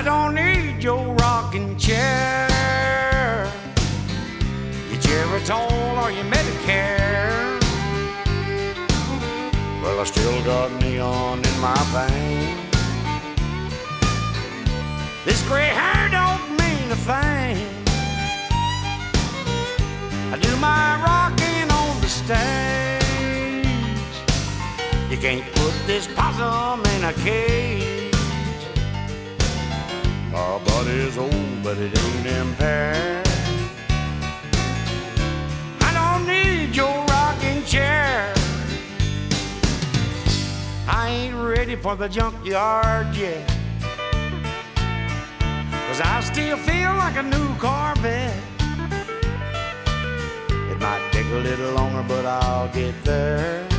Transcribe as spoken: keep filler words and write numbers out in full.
I don't need your rocking chair, your Geritol or your Medicare. Well, I still got neon in my veins. This gray hair don't mean a thing. I do my rocking on the stage. You can't put this possum in a cage. Our body's old, but it ain't impaired. I don't need your rocking chair. I ain't ready for the junkyard yet, 'cause I still feel like a new Corvette. It might take a little longer, but I'll get there.